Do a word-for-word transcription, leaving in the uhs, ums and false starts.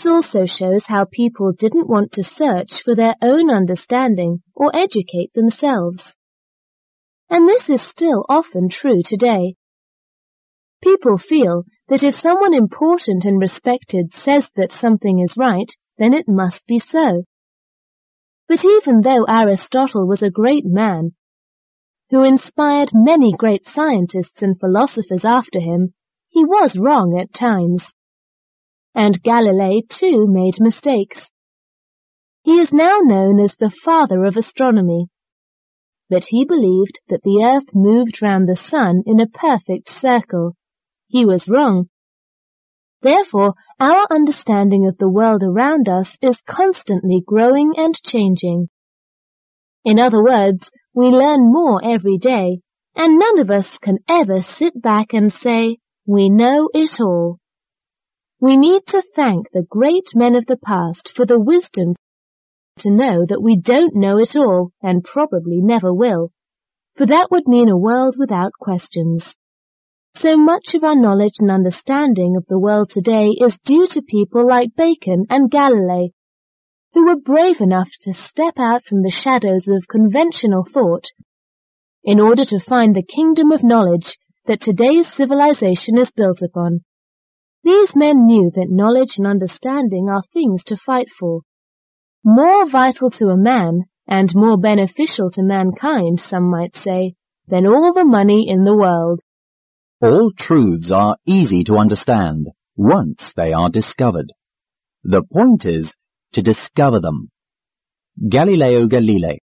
This also shows how people didn't want to search for their own understanding or educate themselves. And this is still often true today. People feel that if someone important and respected says that something is right, then it must be so. But even though Aristotle was a great man, who inspired many great scientists and philosophers after him, he was wrong at times. And Galilei too made mistakes. He is now known as the father of astronomy. But he believed that the earth moved round the sun in a perfect circle. He was wrong. Therefore, our understanding of the world around us is constantly growing and changing. In other words, we learn more every day, and none of us can ever sit back and say, "We know it all." We need to thank the great men of the past for the wisdom to know that we don't know it all and probably never will, for that would mean a world without questions. So much of our knowledge and understanding of the world today is due to people like Bacon and Galilei, who were brave enough to step out from the shadows of conventional thought in order to find the kingdom of knowledge that today's civilization is built upon. These men knew that knowledge and understanding are things to fight for, more vital to a man and more beneficial to mankind, some might say, than all the money in the world. All truths are easy to understand once they are discovered. The point is to discover them. Galileo Galilei.